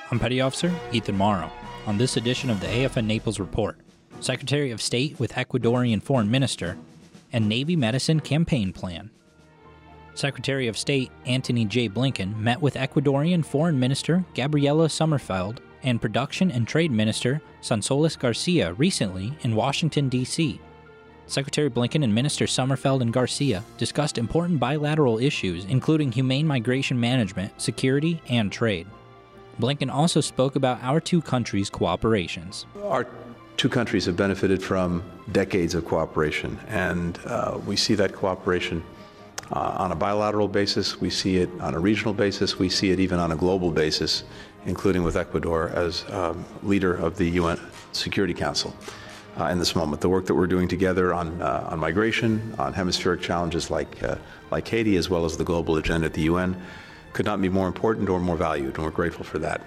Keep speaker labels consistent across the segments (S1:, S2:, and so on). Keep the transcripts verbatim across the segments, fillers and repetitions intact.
S1: I'm Petty Officer Ethan Morrow. On this edition of the A F N Naples Report, Secretary of State with Ecuadorian Foreign Minister and Navy Medicine Campaign Plan. Secretary of State Antony J. Blinken met with Ecuadorian Foreign Minister Gabriela Sommerfeld and Production and Trade Minister Sonsoles Garcia recently in Washington, D C Secretary Blinken and Minister Sommerfeld and Garcia discussed important bilateral issues including humane migration management, security, and trade. Blinken also spoke about our two countries' cooperations.
S2: Our two countries have benefited from decades of cooperation, and uh, we see that cooperation uh, on a bilateral basis, we see it on a regional basis, we see it even on a global basis, including with Ecuador as um, leader of the U N Security Council. Uh, in this moment, the work that we're doing together on uh, on migration, on hemispheric challenges like uh, like Haiti, as well as the global agenda at the U N, could not be more important or more valued, and we're grateful for that.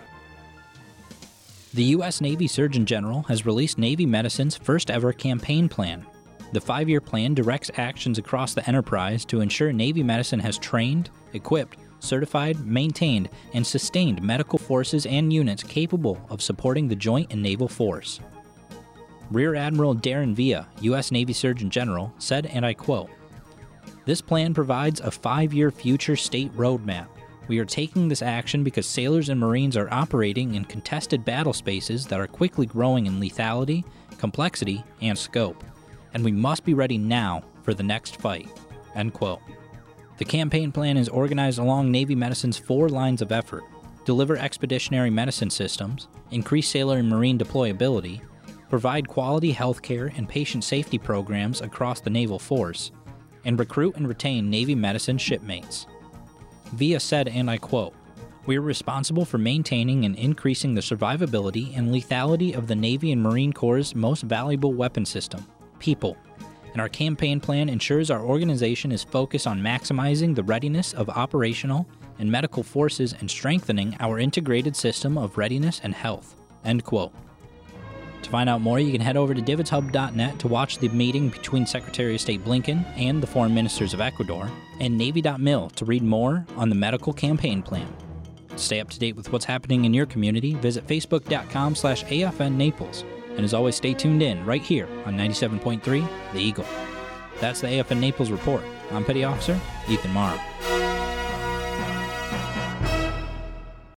S1: The U S Navy Surgeon General has released Navy Medicine's first-ever campaign plan. The five-year plan directs actions across the enterprise to ensure Navy Medicine has trained, equipped, certified, maintained, and sustained medical forces and units capable of supporting the joint and naval force. Rear Admiral Darren Villa, U S Navy Surgeon General, said, and I quote, "This plan provides a five-year future state roadmap. We are taking this action because sailors and Marines are operating in contested battle spaces that are quickly growing in lethality, complexity, and scope, and we must be ready now for the next fight." End quote. The campaign plan is organized along Navy Medicine's four lines of effort: deliver expeditionary medicine systems, increase sailor and Marine deployability, provide quality healthcare and patient safety programs across the naval force, and recruit and retain Navy Medicine shipmates. Villa said, and I quote, "We are responsible for maintaining and increasing the survivability and lethality of the Navy and Marine Corps' most valuable weapon system, people, and our campaign plan ensures our organization is focused on maximizing the readiness of operational and medical forces and strengthening our integrated system of readiness and health." End quote. To find out more, you can head over to divots hub dot net to watch the meeting between Secretary of State Blinken and the foreign ministers of Ecuador, and navy dot mil to read more on the medical campaign plan. To stay up to date with what's happening in your community, visit facebook dot com slash A F N Naples. And as always, stay tuned in right here on ninety-seven point three The Eagle. That's the A F N Naples Report. I'm Petty Officer Ethan Morrow.